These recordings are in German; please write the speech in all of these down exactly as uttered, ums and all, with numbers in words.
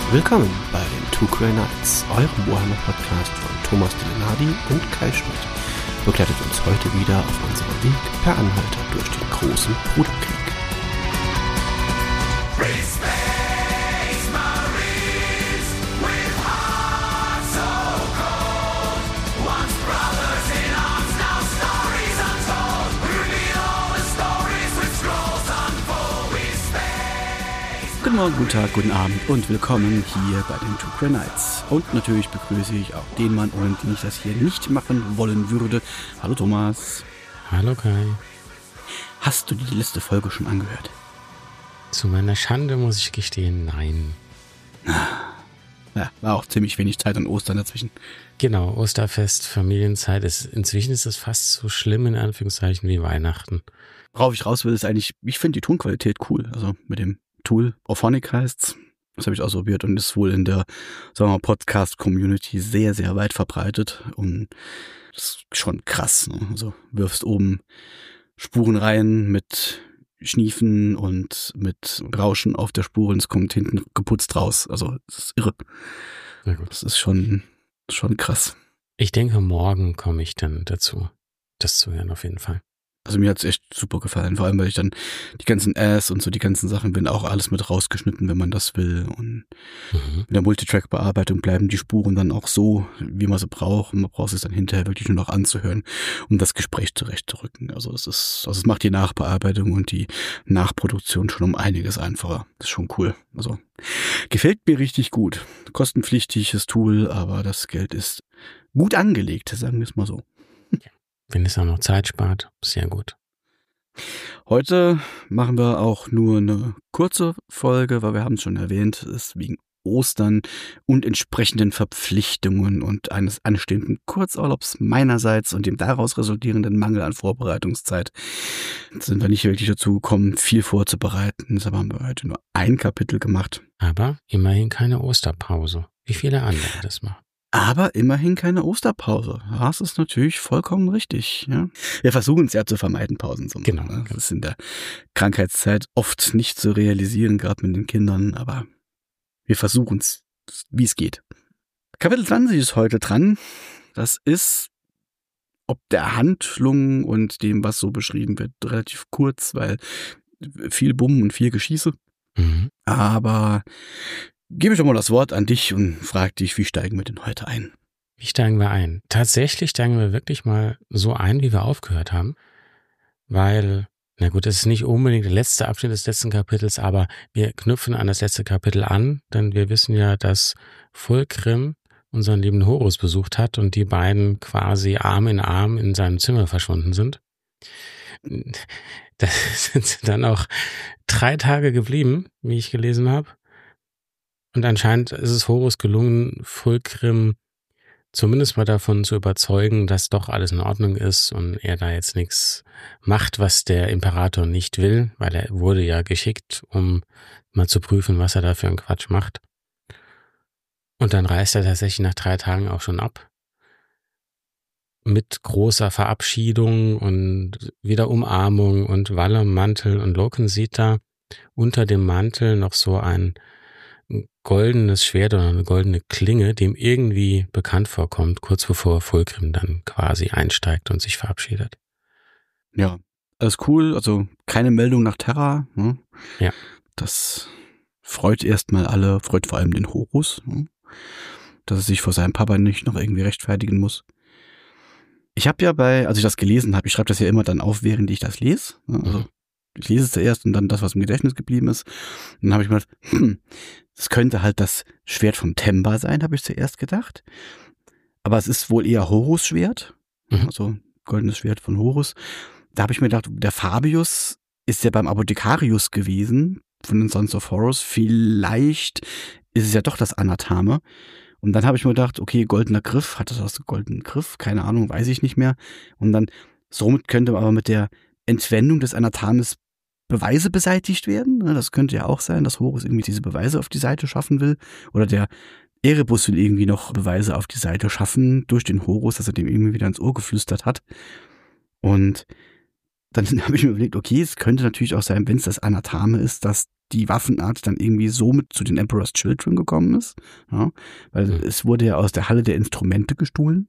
Willkommen bei den Two Grey Knights, eurem Warhammer-Podcast von Thomas Delenadi und Kai Schmidt. Begleitet uns heute wieder auf unserem Weg per Anhalter durch den großen Bruderkrieg. Guten Morgen, guten Tag, guten Abend und willkommen hier bei den Two Grey Knights. Und natürlich begrüße ich auch den Mann, ohne den ich das hier nicht machen wollen würde. Hallo Thomas. Hallo Kai. Hast du die letzte Folge schon angehört? Zu meiner Schande muss ich gestehen, nein. Ja, war auch ziemlich wenig Zeit an Ostern dazwischen. Genau, Osterfest, Familienzeit. Ist, inzwischen ist es fast so schlimm in Anführungszeichen wie Weihnachten. Worauf ich raus will, ist eigentlich, ich finde die Tonqualität cool. Also mit dem Tool, Auphonic heißt's. Das habe ich ausprobiert und ist wohl in der, sagen wir mal, Podcast-Community sehr, sehr weit verbreitet. Und das ist schon krass. Ne? Also wirfst oben Spuren rein mit Schniefen und mit Rauschen auf der Spur und es kommt hinten geputzt raus. Also das ist irre. Sehr gut. Das ist schon, schon krass. Ich denke, morgen komme ich dann dazu, das zu hören auf jeden Fall. Also mir hat's echt super gefallen, vor allem weil ich dann die ganzen Ass und so die ganzen Sachen bin auch alles mit rausgeschnitten, wenn man das will. Und mhm. in der Multitrack-Bearbeitung bleiben die Spuren dann auch so, wie man sie braucht. Und man braucht es dann hinterher wirklich nur noch anzuhören, um das Gespräch zurechtzurücken. Also es ist, also es macht die Nachbearbeitung und die Nachproduktion schon um einiges einfacher. Das ist schon cool. Also gefällt mir richtig gut. Kostenpflichtiges Tool, aber das Geld ist gut angelegt, sagen wir es mal so. Wenn es auch noch Zeit spart, sehr gut. Heute machen wir auch nur eine kurze Folge, weil wir haben es schon erwähnt, es ist wegen Ostern und entsprechenden Verpflichtungen und eines anstehenden Kurzurlaubs meinerseits und dem daraus resultierenden Mangel an Vorbereitungszeit sind wir nicht wirklich dazu gekommen, viel vorzubereiten. Deshalb haben wir heute nur ein Kapitel gemacht. Aber immerhin keine Osterpause, wie viele andere das machen. Aber immerhin keine Osterpause. Das ist natürlich vollkommen richtig. Ja? Wir versuchen es ja zu vermeiden, Pausen zu machen. Genau. Ne? Das ist in der Krankheitszeit oft nicht zu realisieren, gerade mit den Kindern. Aber wir versuchen es, wie es geht. Kapitel zwanzig ist heute dran. Das ist, ob der Handlung und dem, was so beschrieben wird, relativ kurz, weil viel Bumm und viel Geschieße. Mhm. Aber gebe ich doch mal das Wort an dich und frage dich, wie steigen wir denn heute ein? Wie steigen wir ein? Tatsächlich steigen wir wirklich mal so ein, wie wir aufgehört haben, weil, na gut, das ist nicht unbedingt der letzte Abschnitt des letzten Kapitels, aber wir knüpfen an das letzte Kapitel an, denn wir wissen ja, dass Fulgrim unseren lieben Horus besucht hat und die beiden quasi Arm in Arm in seinem Zimmer verschwunden sind. Da sind sie dann auch drei Tage geblieben, wie ich gelesen habe. Und anscheinend ist es Horus gelungen, Fulgrim zumindest mal davon zu überzeugen, dass doch alles in Ordnung ist und er da jetzt nichts macht, was der Imperator nicht will, weil er wurde ja geschickt, um mal zu prüfen, was er da für einen Quatsch macht. Und dann reist er tatsächlich nach drei Tagen auch schon ab. Mit großer Verabschiedung und wieder Umarmung und Walle, Mantel und Loken sieht da unter dem Mantel noch so ein goldenes Schwert oder eine goldene Klinge, dem irgendwie bekannt vorkommt, kurz bevor Fulgrim dann quasi einsteigt und sich verabschiedet. Ja, alles cool, also keine Meldung nach Terra. Ne? Ja. Das freut erstmal alle, freut vor allem den Horus, ne? Dass er sich vor seinem Papa nicht noch irgendwie rechtfertigen muss. Ich habe ja bei, als ich das gelesen habe, ich schreibe das ja immer dann auf, während ich das lese. Ne? Also mhm. Ich lese es zuerst und dann das, was im Gedächtnis geblieben ist. Und dann habe ich mir gedacht, hm, das könnte halt das Schwert von Temba sein, habe ich zuerst gedacht. Aber es ist wohl eher Horus Schwert. Mhm. Also goldenes Schwert von Horus. Da habe ich mir gedacht, der Fabius ist ja beim Apothekarius gewesen von den Sons of Horus. Vielleicht ist es ja doch das Anathame. Und dann habe ich mir gedacht, okay, goldener Griff, hat das was goldenen Griff? Keine Ahnung, weiß ich nicht mehr. Und dann, somit könnte man aber mit der Entwendung des Anathames Beweise beseitigt werden. Das könnte ja auch sein, dass Horus irgendwie diese Beweise auf die Seite schaffen will. Oder der Erebus will irgendwie noch Beweise auf die Seite schaffen durch den Horus, dass er dem irgendwie wieder ins Ohr geflüstert hat. Und dann habe ich mir überlegt, okay, es könnte natürlich auch sein, wenn es das Anathame ist, dass die Waffenart dann irgendwie so mit zu den Emperor's Children gekommen ist. Ja, weil hm. es wurde ja aus der Halle der Instrumente gestohlen.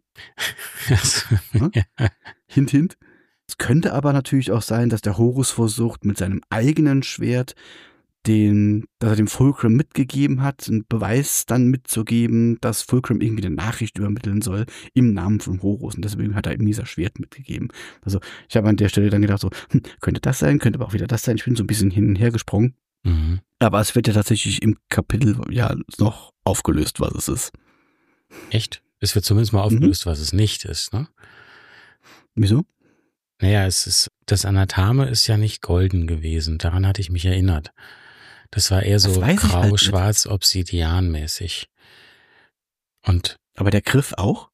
ja? Hint, hint. Es könnte aber natürlich auch sein, dass der Horus versucht, mit seinem eigenen Schwert den, dass er dem Fulcrum mitgegeben hat, einen Beweis dann mitzugeben, dass Fulcrum irgendwie eine Nachricht übermitteln soll im Namen von Horus. Und deswegen hat er ihm dieser Schwert mitgegeben. Also ich habe an der Stelle dann gedacht, so, hm, könnte das sein, könnte aber auch wieder das sein. Ich bin so ein bisschen hin und her gesprungen. Mhm. Aber es wird ja tatsächlich im Kapitel ja noch aufgelöst, was es ist. Echt? Es wird zumindest mal aufgelöst, mhm. was es nicht ist, ne? Wieso? Naja, es ist, das Anathame ist ja nicht golden gewesen. Daran hatte ich mich erinnert. Das war eher so grau, halt schwarz, obsidianmäßig. Und. Aber der Griff auch?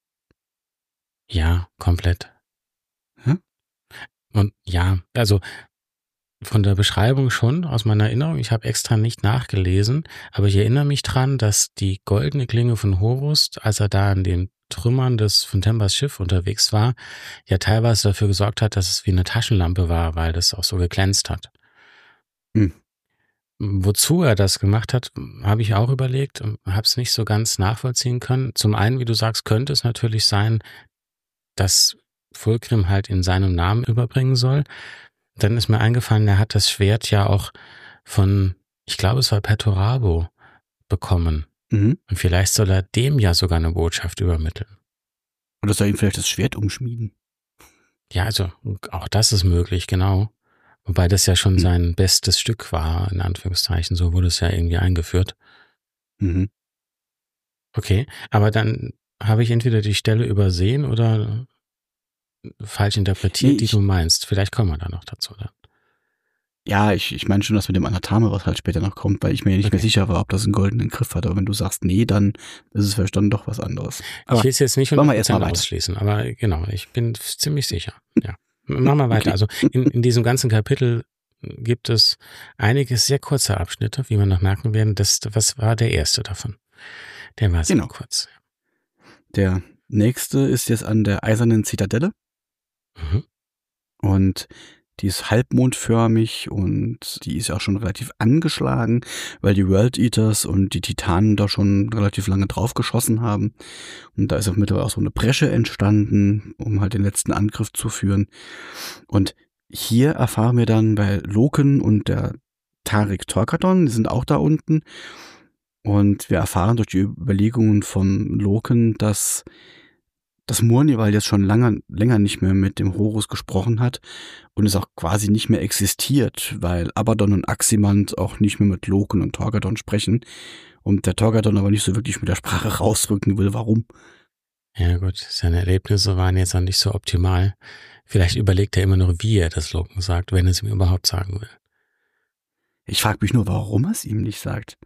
Ja, komplett. Hm? Und ja, also von der Beschreibung schon, aus meiner Erinnerung, ich habe extra nicht nachgelesen, aber ich erinnere mich dran, dass die goldene Klinge von Horus, als er da an den Trümmern des von Tembers Schiff unterwegs war, ja teilweise dafür gesorgt hat, dass es wie eine Taschenlampe war, weil das auch so geglänzt hat. Hm. Wozu er das gemacht hat, habe ich auch überlegt und habe es nicht so ganz nachvollziehen können. Zum einen, wie du sagst, könnte es natürlich sein, dass Fulcrum halt in seinem Namen überbringen soll. Dann ist mir eingefallen, er hat das Schwert ja auch von, ich glaube, es war Perturabo bekommen. Mhm. Und vielleicht soll er dem ja sogar eine Botschaft übermitteln. Oder soll ihm vielleicht das Schwert umschmieden? Ja, also auch das ist möglich, genau. Wobei das ja schon mhm. sein bestes Stück war, in Anführungszeichen. So wurde es ja irgendwie eingeführt. Mhm. Okay, aber dann habe ich entweder die Stelle übersehen oder falsch interpretiert, nee, die du meinst. Vielleicht kommen wir da noch dazu. Dann. Ja, ich, ich meine schon, dass mit dem Anathame, was halt später noch kommt, weil ich mir ja nicht okay. mehr sicher war, ob das einen goldenen Griff hat. Aber wenn du sagst, nee, dann ist es vielleicht dann doch was anderes. Aber ich will es jetzt nicht hundert Prozent ausschließen, aber genau, ich bin ziemlich sicher. Ja. Machen wir weiter. Okay. Also in, in diesem ganzen Kapitel gibt es einige sehr kurze Abschnitte, wie wir noch merken werden. Das, was war der erste davon? Der war sehr genau. kurz. Der nächste ist jetzt an der eisernen Zitadelle. Mhm. Und die ist halbmondförmig und die ist auch schon relativ angeschlagen, weil die World Eaters und die Titanen da schon relativ lange drauf geschossen haben. Und da ist auch mittlerweile auch so eine Bresche entstanden, um halt den letzten Angriff zu führen. Und hier erfahren wir dann bei Loken und der Tarik Torkadon, die sind auch da unten. Und wir erfahren durch die Überlegungen von Loken, dass dass Mournivale jetzt schon lange, länger nicht mehr mit dem Horus gesprochen hat und es auch quasi nicht mehr existiert, weil Abaddon und Aximand auch nicht mehr mit Loken und Torkadon sprechen und der Torkadon aber nicht so wirklich mit der Sprache rausrücken will, warum. Ja gut, seine Erlebnisse waren jetzt auch nicht so optimal. Vielleicht überlegt er immer noch, wie er das Loken sagt, wenn er es ihm überhaupt sagen will. Ich frage mich nur, warum er es ihm nicht sagt.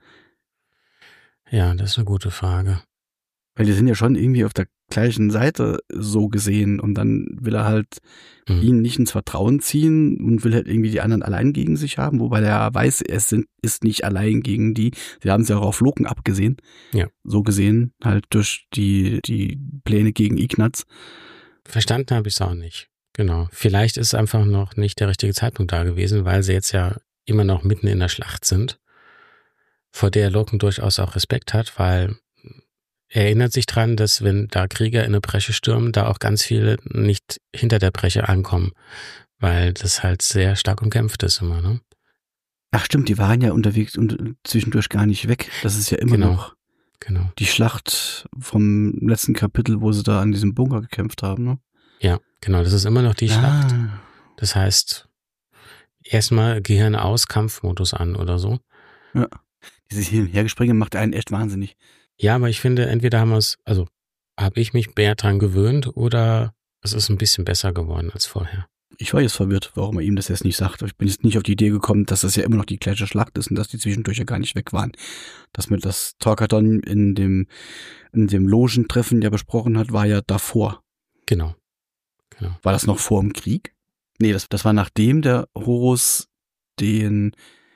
Ja, das ist eine gute Frage. Weil die sind ja schon irgendwie auf der gleichen Seite so gesehen und dann will er halt mhm. ihnen nicht ins Vertrauen ziehen und will halt irgendwie die anderen allein gegen sich haben, wobei er weiß, es sind, ist nicht allein gegen die. Sie haben es ja auch auf Loken abgesehen. Ja. So gesehen, halt durch die, die Pläne gegen Ignaz. Verstanden habe ich es auch nicht. Genau. Vielleicht ist einfach noch nicht der richtige Zeitpunkt da gewesen, weil sie jetzt ja immer noch mitten in der Schlacht sind, vor der Loken durchaus auch Respekt hat, weil er erinnert sich dran, dass wenn da Krieger in eine Bresche stürmen, da auch ganz viele nicht hinter der Bresche ankommen, weil das halt sehr stark umkämpft ist immer, ne? Ach stimmt, die waren ja unterwegs und zwischendurch gar nicht weg. Das ist ja immer genau. noch genau. die Schlacht vom letzten Kapitel, wo sie da an diesem Bunker gekämpft haben, ne? Ja, genau, das ist immer noch die ah. Schlacht. Das heißt, erstmal Gehirn aus, Kampfmodus an oder so. Ja, dieses Hin- und Hergespringe macht einen echt wahnsinnig. Ja, aber ich finde, entweder haben wir es, also habe ich mich mehr dran gewöhnt oder es ist ein bisschen besser geworden als vorher. Ich war jetzt verwirrt, warum er ihm das jetzt nicht sagt. Ich bin jetzt nicht auf die Idee gekommen, dass das ja immer noch die gleiche Schlacht ist und dass die zwischendurch ja gar nicht weg waren. Dass mir das Torkadon in dem, in dem Logentreffen ja besprochen hat, war ja davor. Genau. genau. War das noch vor dem Krieg? Nee, das, das war nachdem der Horus den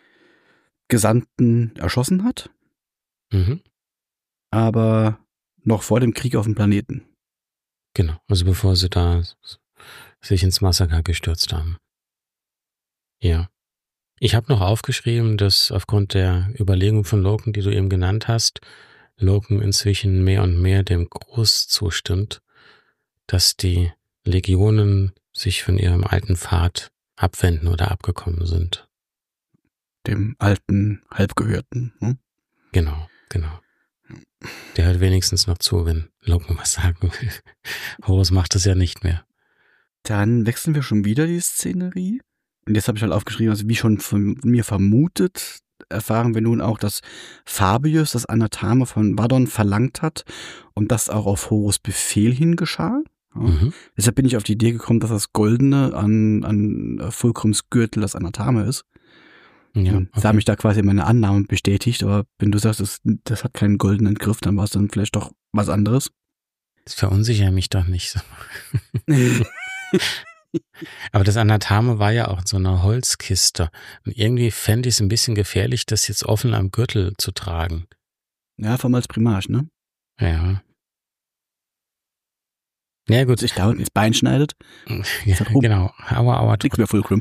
Gesandten erschossen hat. Mhm. Aber noch vor dem Krieg auf dem Planeten. Genau, also bevor sie da sich ins Massaker gestürzt haben. Ja. Ich habe noch aufgeschrieben, dass aufgrund der Überlegung von Loken, die du eben genannt hast, Loken inzwischen mehr und mehr dem Gruß zustimmt, dass die Legionen sich von ihrem alten Pfad abwenden oder abgekommen sind. Dem alten Halbgehörten. Hm? Genau, genau. Der hört wenigstens noch zu, wenn Loken was sagen will. Horus macht das ja nicht mehr. Dann wechseln wir schon wieder die Szenerie. Und jetzt habe ich halt aufgeschrieben, also wie schon von mir vermutet, erfahren wir nun auch, dass Fabius das Anathema von Vadon verlangt hat und das auch auf Horus Befehl hin geschah. Ja. Mhm. Deshalb bin ich auf die Idee gekommen, dass das Goldene an, an Fulcrums Gürtel das Anathema ist. Ja, okay. Da habe ich da quasi meine Annahme bestätigt, aber wenn du sagst, das, das hat keinen goldenen Griff, dann war es dann vielleicht doch was anderes. Das verunsichert mich doch nicht so. Aber das Anathema war ja auch in so einer Holzkiste. Und irgendwie fände ich es ein bisschen gefährlich, das jetzt offen am Gürtel zu tragen. Ja, vor allem als Primarch, ne? Ja. Ja, gut. Sich da unten ins Bein schneidet. Ja, genau. Aua, aua. Nix mehr Fulcrum.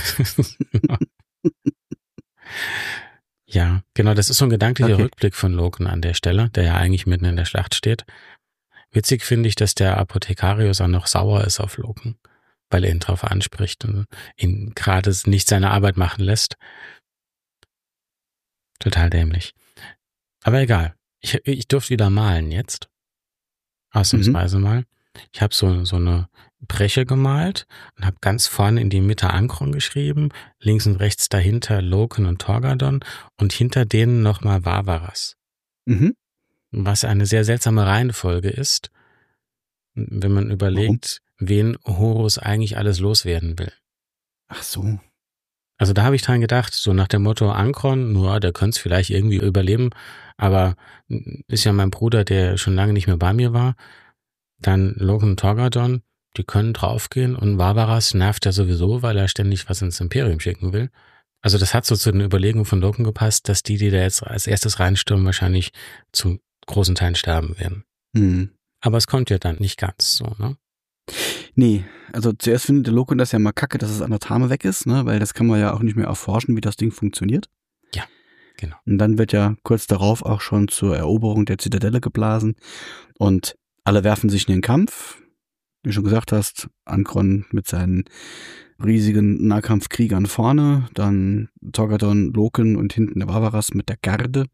Ja, genau. Das ist so ein gedanklicher Okay. Rückblick von Loken an der Stelle, der ja eigentlich mitten in der Schlacht steht. Witzig finde ich, dass der Apothekarius auch noch sauer ist auf Loken, weil er ihn drauf anspricht und ihn gerade nicht seine Arbeit machen lässt. Total dämlich. Aber egal. Ich, ich durfte wieder malen jetzt. Ausnahmsweise mhm. mal. Ich habe so, so eine Breche gemalt und habe ganz vorne in die Mitte Ankron geschrieben, links und rechts dahinter Loken und Torgadon und hinter denen nochmal Varvaras. Mhm. Was eine sehr seltsame Reihenfolge ist, wenn man überlegt, warum? Wen Horus eigentlich alles loswerden will. Ach so. Also da habe ich dran gedacht, so nach dem Motto Ankron, nur der könnte es vielleicht irgendwie überleben, aber ist ja mein Bruder, der schon lange nicht mehr bei mir war. Dann Loken und Torgadon, die können draufgehen und Varvaras nervt ja sowieso, weil er ständig was ins Imperium schicken will. Also das hat so zu den Überlegungen von Loken gepasst, dass die, die da jetzt als erstes reinstürmen, wahrscheinlich zu großen Teilen sterben werden. Hm. Aber es kommt ja dann nicht ganz so, ne? Nee, also zuerst findet der Loken das ja mal kacke, dass das Anathema weg ist, ne? Weil das kann man ja auch nicht mehr erforschen, wie das Ding funktioniert. Ja, genau. Und dann wird ja kurz darauf auch schon zur Eroberung der Zitadelle geblasen und alle werfen sich in den Kampf. Wie du schon gesagt hast, Ankron mit seinen riesigen Nahkampfkriegern vorne, dann Torgadon, Loken und hinten der Varvaras mit der Garde.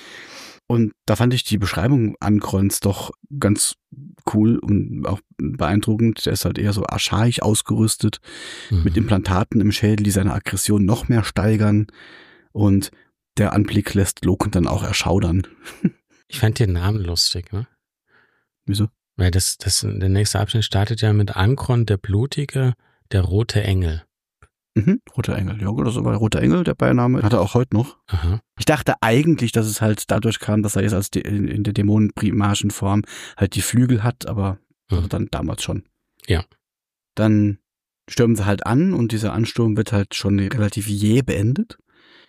Und da fand ich die Beschreibung Ankrons doch ganz cool und auch beeindruckend. Der ist halt eher so archaisch ausgerüstet, mhm. mit Implantaten im Schädel, die seine Aggression noch mehr steigern. Und der Anblick lässt Loken dann auch erschaudern. Ich fand den Namen lustig, ne? Wieso? Weil das, das, der nächste Abschnitt startet ja mit Ankron, der Blutige, der rote Engel. Mhm, roter Engel, ja, das war roter Engel, der Beiname, hat er auch heute noch. Aha. Ich dachte eigentlich, dass es halt dadurch kam, dass er jetzt als de- in der dämonenprimarischen Form halt die Flügel hat, aber mhm. also dann damals schon. Ja. Dann stürmen sie halt an und dieser Ansturm wird halt schon relativ jäh beendet,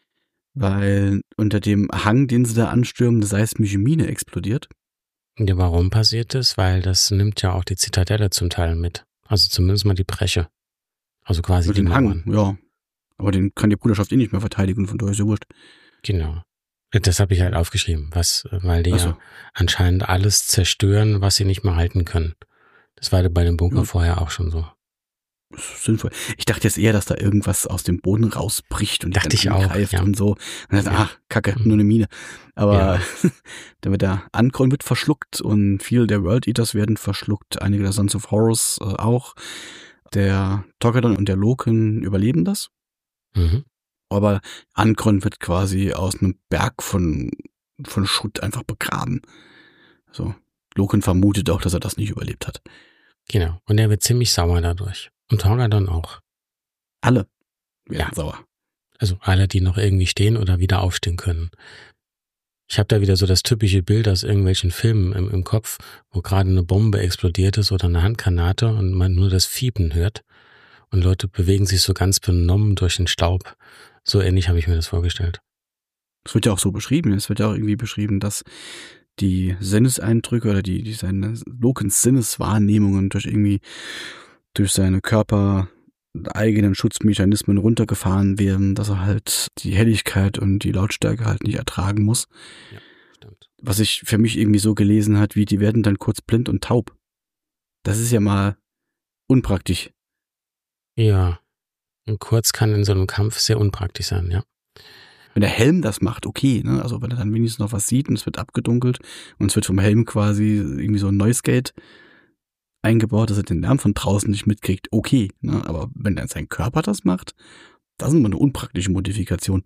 weil unter dem Hang, den sie da anstürmen, eine seismische Mine explodiert. Ja, warum passiert das? Weil das nimmt ja auch die Zitadelle zum Teil mit. Also zumindest mal die Breche. Also quasi Mit die dem Mauern. Hang, ja. Aber den kann die Bruderschaft eh nicht mehr verteidigen, von daher ist ja wurscht. Genau. Das habe ich halt aufgeschrieben, was, weil die so. ja anscheinend alles zerstören, was sie nicht mehr halten können. Das war bei dem Bunker ja. vorher auch schon so. Das ist sinnvoll. Ich dachte jetzt eher, dass da irgendwas aus dem Boden rausbricht und dachte ich angreift auch, ja. und so. Und dann dachte, ja. ach, Kacke, nur eine Mine. Aber ja. dann wird der Ankron wird verschluckt und viele der World Eaters werden verschluckt. Einige der Sons of Horus äh, auch. Der Torgadon und der Loken überleben das. Mhm. Aber Ankron wird quasi aus einem Berg von, von Schutt einfach begraben. So. Loken vermutet auch, dass er das nicht überlebt hat. Genau. Und er wird ziemlich sauer dadurch. Und Torgadon auch. Alle werden ja. sauer. Also alle, die noch irgendwie stehen oder wieder aufstehen können. Ich habe da wieder so das typische Bild aus irgendwelchen Filmen im, im Kopf, wo gerade eine Bombe explodiert ist oder eine Handgranate und man nur das Fiepen hört. Und Leute bewegen sich so ganz benommen durch den Staub. So ähnlich habe ich mir das vorgestellt. Es wird ja auch so beschrieben. Es wird ja auch irgendwie beschrieben, dass die Sinneseindrücke oder die, die seine Lokens Sinneswahrnehmungen durch irgendwie durch seine Körper eigenen Schutzmechanismen runtergefahren werden, dass er halt die Helligkeit und die Lautstärke halt nicht ertragen muss. Ja, stimmt. Was sich für mich irgendwie so gelesen hat, wie die werden dann kurz blind und taub. Das ist ja mal unpraktisch. Ja, und kurz kann in so einem Kampf sehr unpraktisch sein, ja. Wenn der Helm das macht, okay, ne? Also wenn er dann wenigstens noch was sieht und es wird abgedunkelt und es wird vom Helm quasi irgendwie so ein Noise Gate eingebaut, dass er den Lärm von draußen nicht mitkriegt, okay, ne? Aber wenn dann sein Körper das macht, das ist immer eine unpraktische Modifikation.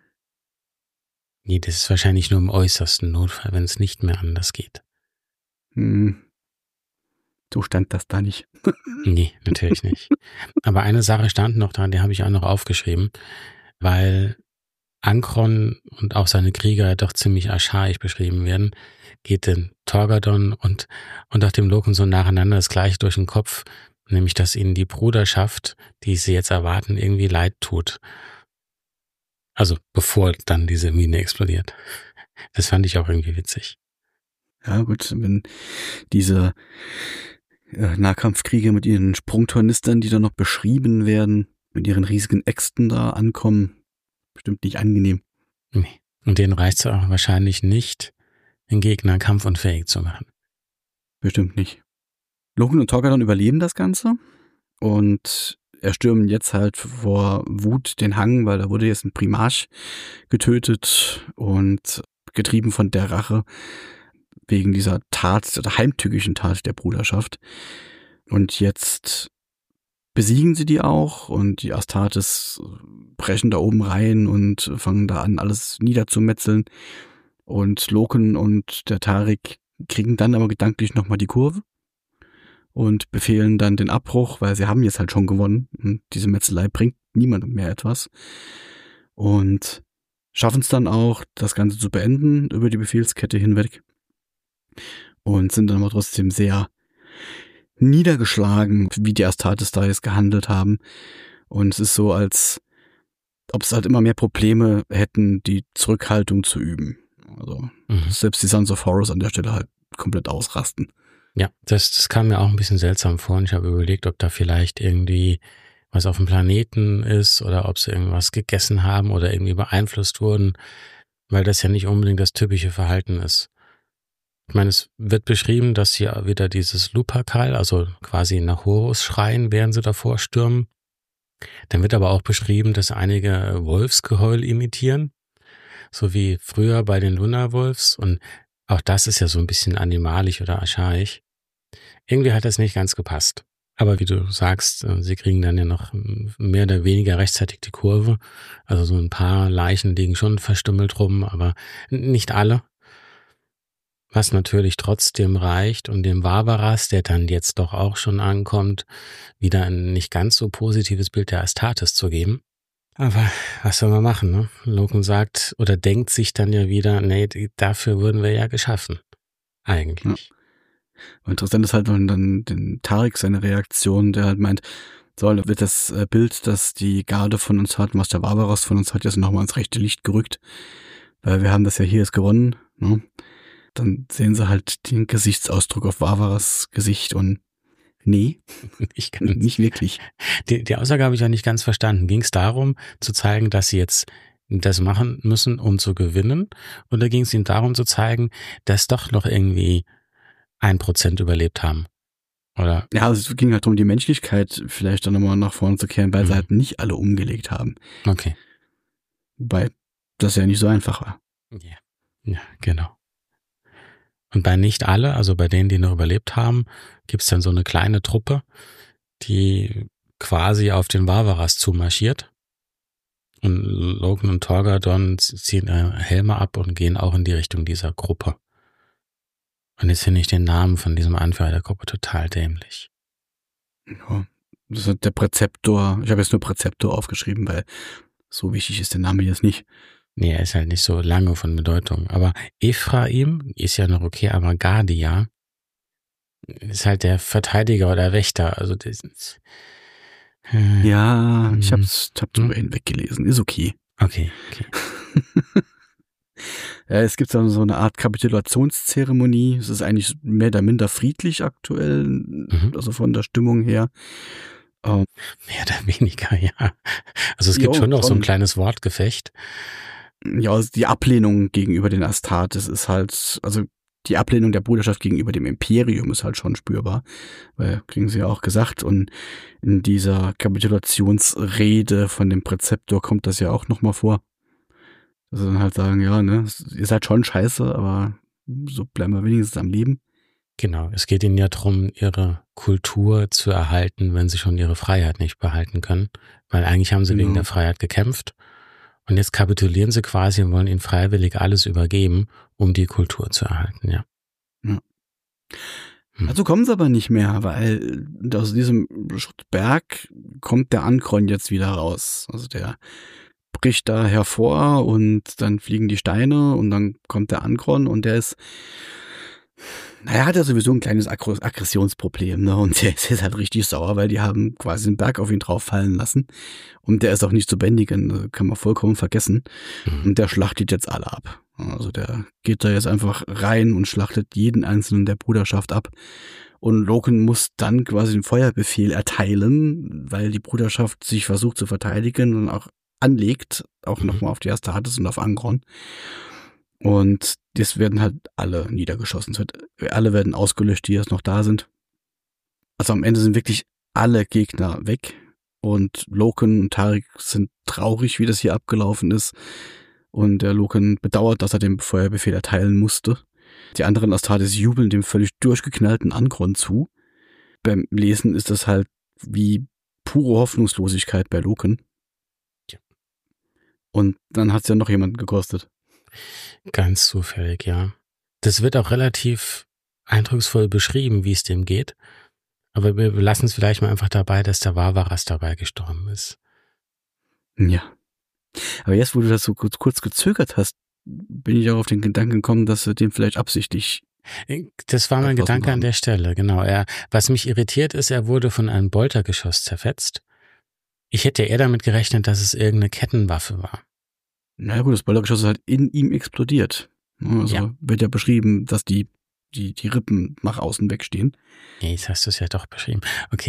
Nee, das ist wahrscheinlich nur im äußersten Notfall, wenn es nicht mehr anders geht. Hm. So stand das da nicht. Nee, natürlich nicht. Aber eine Sache stand noch dran, die habe ich auch noch aufgeschrieben, weil Ankron und auch seine Krieger doch ziemlich archaisch beschrieben werden, geht den Torgadon und, und auch dem Loken so nacheinander das Gleiche durch den Kopf, nämlich dass ihnen die Bruderschaft, die sie jetzt erwarten, irgendwie leid tut. Also bevor dann diese Mine explodiert. Das fand ich auch irgendwie witzig. Ja gut, wenn diese äh, Nahkampfkriege mit ihren Sprungtornistern, die da noch beschrieben werden, mit ihren riesigen Äxten da ankommen, bestimmt nicht angenehm. Nee. Und denen reicht es auch wahrscheinlich nicht, den Gegner kampfunfähig zu machen. Bestimmt nicht. Loken und Torgadon überleben das Ganze und erstürmen jetzt halt vor Wut den Hang, weil da wurde jetzt ein Primarch getötet und getrieben von der Rache wegen dieser Tat, der heimtückischen Tat der Bruderschaft. Und jetzt besiegen sie die auch und die Astartes brechen da oben rein und fangen da an, alles niederzumetzeln. Und Loken und der Tariq kriegen dann aber gedanklich nochmal die Kurve und befehlen dann den Abbruch, weil sie haben jetzt halt schon gewonnen. Und diese Metzelei bringt niemandem mehr etwas. Und schaffen es dann auch, das Ganze zu beenden über die Befehlskette hinweg. Und sind dann aber trotzdem sehr niedergeschlagen, wie die Astartes da jetzt gehandelt haben. Und es ist so, als ob es halt immer mehr Probleme hätten, die Zurückhaltung zu üben. Also mhm. selbst die Sons of Horus an der Stelle halt komplett ausrasten. Ja, das, das kam mir auch ein bisschen seltsam vor. Und ich habe überlegt, ob da vielleicht irgendwie was auf dem Planeten ist oder ob sie irgendwas gegessen haben oder irgendwie beeinflusst wurden, weil das ja nicht unbedingt das typische Verhalten ist. Ich meine, es wird beschrieben, dass sie wieder dieses Lupercal, also quasi nach Horus schreien, während sie davor stürmen. Dann wird aber auch beschrieben, dass einige Wolfsgeheul imitieren, so wie früher bei den Lunarwolves. Und auch das ist ja so ein bisschen animalisch oder archaisch. Irgendwie hat das nicht ganz gepasst. Aber wie du sagst, sie kriegen dann ja noch mehr oder weniger rechtzeitig die Kurve. Also so ein paar Leichen liegen schon verstümmelt rum, aber nicht alle. Was natürlich trotzdem reicht, um dem Varvaras, der dann jetzt doch auch schon ankommt, wieder ein nicht ganz so positives Bild der Astartes zu geben. Aber was soll man machen, ne? Loken sagt oder denkt sich dann ja wieder, nee, dafür wurden wir ja geschaffen. Eigentlich. Ja. Interessant ist halt dann den Tariq seine Reaktion, der halt meint, so, da wird das Bild, das die Garde von uns hat, was der Varvaras von uns hat, jetzt nochmal ins rechte Licht gerückt, weil wir haben das ja hier jetzt gewonnen, ne? Dann sehen sie halt den Gesichtsausdruck auf Varvaras Gesicht und nee, ich kann nicht wirklich. Die, die Aussage habe ich ja nicht ganz verstanden. Ging es darum, zu zeigen, dass sie jetzt das machen müssen, um zu gewinnen? Oder ging es ihnen darum zu zeigen, dass doch noch irgendwie ein Prozent überlebt haben? Oder? Ja, also es ging halt darum, die Menschlichkeit vielleicht dann nochmal nach vorne zu kehren, weil mhm. sie halt nicht alle umgelegt haben. Okay. Wobei das ja nicht so einfach war. Ja, ja, genau. Und bei nicht alle, also bei denen, die noch überlebt haben, gibt es dann so eine kleine Truppe, die quasi auf den Varvaras zumarschiert. Und Loken und Torgadon ziehen Helme ab und gehen auch in die Richtung dieser Gruppe. Und jetzt finde ich den Namen von diesem Anführer der Gruppe total dämlich. Ja, das ist der Präzeptor. Ich habe jetzt nur Präzeptor aufgeschrieben, weil so wichtig ist der Name jetzt nicht. Nee, er ist halt nicht so lange von Bedeutung. Aber Ephraim ist ja noch okay, aber Gardia ist halt der Verteidiger oder Wächter. Also das ist, äh, ja, hm. ich hab's hab drüber hm? hinweggelesen. Ist okay. Okay, okay. Ja, es gibt so eine Art Kapitulationszeremonie. Es ist eigentlich mehr oder minder friedlich aktuell, mhm. also von der Stimmung her. Ähm, Mehr oder weniger, ja. Also es gibt jo, schon noch so ein schon. kleines Wortgefecht. Ja, also die Ablehnung gegenüber den Astartes ist halt, also die Ablehnung der Bruderschaft gegenüber dem Imperium ist halt schon spürbar, weil, kriegen sie ja auch gesagt, und in dieser Kapitulationsrede von dem Präzeptor kommt das ja auch nochmal vor. Dass sie dann halt sagen, ja, ne, ihr seid schon scheiße, aber so bleiben wir wenigstens am Leben. Genau, es geht ihnen ja darum, ihre Kultur zu erhalten, wenn sie schon ihre Freiheit nicht behalten können. Weil eigentlich haben sie Genau. wegen der Freiheit gekämpft. Und jetzt kapitulieren sie quasi und wollen ihnen freiwillig alles übergeben, um die Kultur zu erhalten, ja. Ja. Hm. Also kommen sie aber nicht mehr, weil aus diesem Berg kommt der Ankron jetzt wieder raus. Also der bricht da hervor und dann fliegen die Steine und dann kommt der Ankron und der ist, naja, hat ja sowieso ein kleines Aggr- Aggressionsproblem, ne? Und der ist jetzt halt richtig sauer, weil die haben quasi einen Berg auf ihn drauf fallen lassen. Und der ist auch nicht zu bändigen, das kann man vollkommen vergessen. Mhm. Und der schlachtet jetzt alle ab. Also der geht da jetzt einfach rein und schlachtet jeden einzelnen der Bruderschaft ab. Und Loken muss dann quasi den Feuerbefehl erteilen, weil die Bruderschaft sich versucht zu verteidigen und auch anlegt, auch Mhm. nochmal auf die Astartes und auf Angron. Und das werden halt alle niedergeschossen. Es wird, alle werden ausgelöscht, die jetzt noch da sind. Also am Ende sind wirklich alle Gegner weg. Und Loken und Tariq sind traurig, wie das hier abgelaufen ist. Und der Loken bedauert, dass er den Feuerbefehl erteilen musste. Die anderen Astartes jubeln dem völlig durchgeknallten Angron zu. Beim Lesen ist das halt wie pure Hoffnungslosigkeit bei Loken. Ja. Und dann hat es ja noch jemanden gekostet. Ganz zufällig, ja. Das wird auch relativ eindrucksvoll beschrieben, wie es dem geht. Aber wir lassen es vielleicht mal einfach dabei, dass der Varvaras dabei gestorben ist. Ja. Aber jetzt, wo du das so kurz, kurz gezögert hast, bin ich auch auf den Gedanken gekommen, dass wir den vielleicht absichtlich. Das war mein Erschossen Gedanke an haben. der Stelle, genau. Er, was mich irritiert ist, er wurde von einem Boltergeschoss zerfetzt. Ich hätte eher damit gerechnet, dass es irgendeine Kettenwaffe war. Na gut, das Boltergeschoss ist halt in ihm explodiert. Also Ja. wird ja beschrieben, dass die, die, die Rippen nach außen wegstehen. Nee, jetzt hast du es ja doch beschrieben. Okay.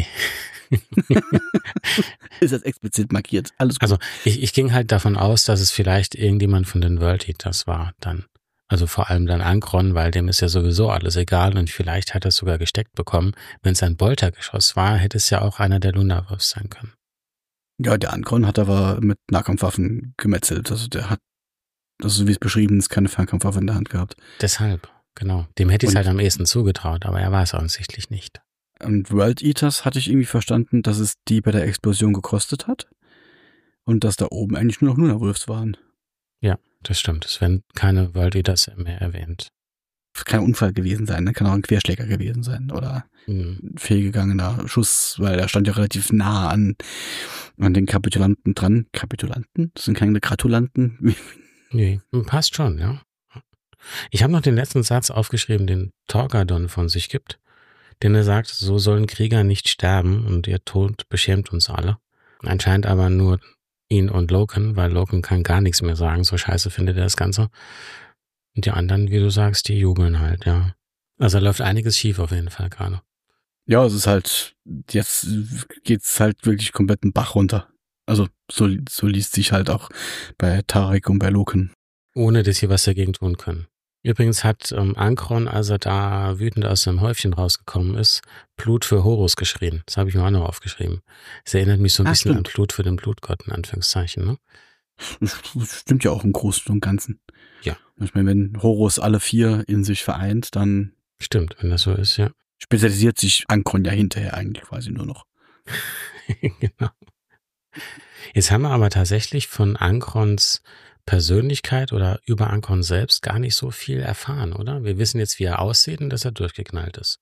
Ist das explizit markiert. Alles gut. Also ich, ich ging halt davon aus, dass es vielleicht irgendjemand von den World Eaters war dann. Also vor allem dann Angron, weil dem ist ja sowieso alles egal und vielleicht hat er es sogar gesteckt bekommen. Wenn es ein Boltergeschoss war, hätte es ja auch einer der Lunarwurfs sein können. Ja, der Angron hat aber mit Nahkampfwaffen gemetzelt. Also der hat, also so wie es beschrieben ist, keine Fernkampfwaffe in der Hand gehabt. Deshalb, genau. Dem hätte ich es Und- halt am ehesten zugetraut, aber er war es offensichtlich nicht. Und World Eaters hatte ich irgendwie verstanden, dass es die bei der Explosion gekostet hat. Und dass da oben eigentlich nur noch Lunarwolves waren. Ja, das stimmt. Es werden keine World Eaters mehr erwähnt. Kann ein Unfall gewesen sein, ne? Kann auch ein Querschläger gewesen sein oder Hm. ein fehlgegangener Schuss, weil er stand ja relativ nah an, an den Kapitulanten dran. Kapitulanten? Das sind keine Gratulanten. Nee, passt schon, ja. Ich habe noch den letzten Satz aufgeschrieben, den Torgadon von sich gibt, denn er sagt, so sollen Krieger nicht sterben und ihr Tod beschämt uns alle. Anscheinend aber nur ihn und Loken, weil Loken kann gar nichts mehr sagen, so scheiße findet er das Ganze. Und die anderen, wie du sagst, die jubeln halt, ja. Also da läuft einiges schief auf jeden Fall gerade. Ja, es ist halt, jetzt geht's halt wirklich komplett einen Bach runter. Also so, so liest sich halt auch bei Tariq und bei Loken. Ohne dass sie was dagegen tun können. Übrigens hat ähm, Angron, als er da wütend aus seinem Häufchen rausgekommen ist, Blut für Horus geschrien. Das habe ich mir auch noch aufgeschrieben. Es erinnert mich so ein Ah, bisschen stimmt. an Blut für den Blutgott, in Anführungszeichen, ne? Das stimmt ja auch im Großen und Ganzen. Ja. Ich meine, wenn Horus alle vier in sich vereint, dann Stimmt, wenn das so ist, ja. spezialisiert sich Angron ja hinterher eigentlich quasi nur noch. Genau. Jetzt haben wir aber tatsächlich von Ankrons Persönlichkeit oder über Angron selbst gar nicht so viel erfahren, oder? Wir wissen jetzt, wie er aussieht und dass er durchgeknallt ist.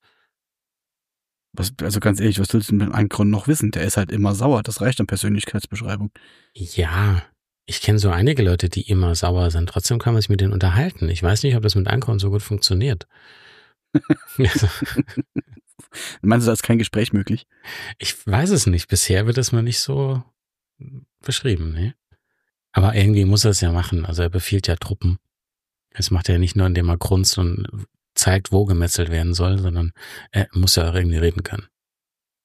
Was, also ganz ehrlich, was willst du mit Angron noch wissen? Der ist halt immer sauer, das reicht an Persönlichkeitsbeschreibung. Ja, ich kenne so einige Leute, die immer sauer sind. Trotzdem kann man sich mit denen unterhalten. Ich weiß nicht, ob das mit Angron so gut funktioniert. Also, Meinst du, da ist kein Gespräch möglich? ich weiß es nicht. Bisher wird es mir nicht so beschrieben, ne? Aber irgendwie muss er es ja machen. Also er befiehlt ja Truppen. Das macht er ja nicht nur, indem er grunzt und zeigt, wo gemetzelt werden soll, sondern er muss ja auch irgendwie reden können.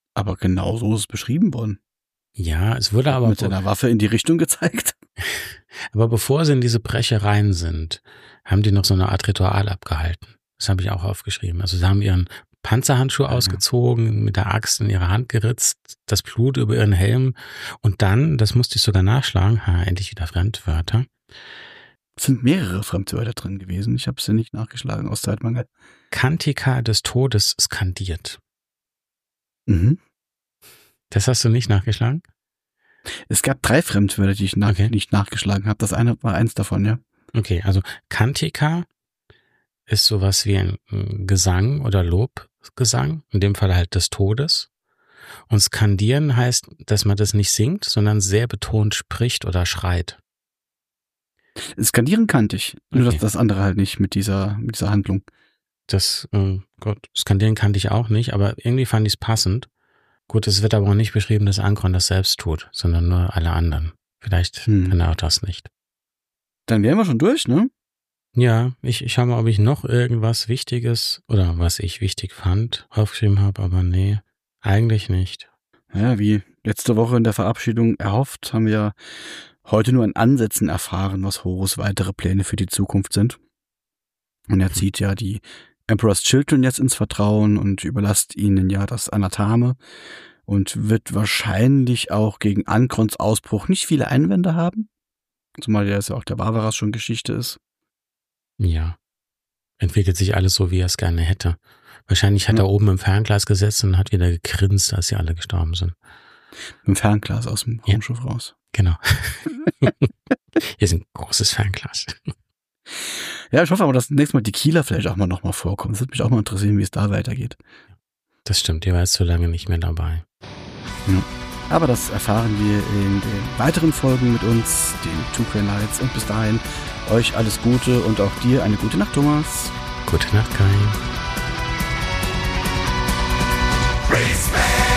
Aber genau so ist es beschrieben worden. Ja, es wurde aber... Mit seiner Waffe in die Richtung gezeigt. Aber bevor sie in diese Brechereien sind, haben die noch so eine Art Ritual abgehalten. Das habe ich auch aufgeschrieben. Also sie haben ihren Panzerhandschuh ja. ausgezogen, mit der Axt in ihre Hand geritzt, das Blut über ihren Helm und dann, das musste ich sogar nachschlagen, ha, endlich wieder Fremdwörter. Es sind mehrere Fremdwörter drin gewesen. Ich habe sie nicht nachgeschlagen aus Zeitmangel. Cantica des Todes skandiert. Mhm. Das hast du nicht nachgeschlagen? Es gab drei Fremdwörter, die ich nach, okay. nicht nachgeschlagen habe. Das eine war eins davon, ja. Okay, also Cantica ist sowas wie ein Gesang oder Lobgesang, in dem Fall halt des Todes. Und skandieren heißt, dass man das nicht singt, sondern sehr betont spricht oder schreit. Skandieren kannte ich, nur Okay. das, das andere halt nicht mit dieser, mit dieser Handlung. Das, äh, Gott, skandieren kannte ich auch nicht, aber irgendwie fand ich es passend. Gut, es wird aber auch nicht beschrieben, dass Ankron das selbst tut, sondern nur alle anderen. Vielleicht hm. kann er auch das nicht. Dann wären wir schon durch, ne? Ja, ich, ich schau mal, ob ich noch irgendwas Wichtiges oder was ich wichtig fand aufgeschrieben habe, aber nee, eigentlich nicht. Ja, wie letzte Woche in der Verabschiedung erhofft, haben wir heute nur in Ansätzen erfahren, was Horus weitere Pläne für die Zukunft sind. Und er zieht ja die Emperor's Children jetzt ins Vertrauen und überlässt ihnen ja das Anathame und wird wahrscheinlich auch gegen Ankrons Ausbruch nicht viele Einwände haben. Zumal ja jetzt auch der Barbaras schon Geschichte ist. Ja, entwickelt sich alles so, wie er es gerne hätte. Wahrscheinlich hat ja. er oben im Fernglas gesessen und hat wieder gegrinst, als sie alle gestorben sind. Mit dem Fernglas aus dem Raumschiff ja. raus. Genau. Hier ist ein großes Fernglas. Ja, ich hoffe aber, dass nächstes Mal die Kieler vielleicht auch mal nochmal vorkommen. Das würde mich auch mal interessieren, wie es da weitergeht. Das stimmt, die war jetzt so lange nicht mehr dabei. Ja. Aber das erfahren wir in den weiteren Folgen mit uns, den Two Queer Nights. Und bis dahin euch alles Gute und auch dir eine gute Nacht, Thomas. Gute Nacht, Kai. Respect.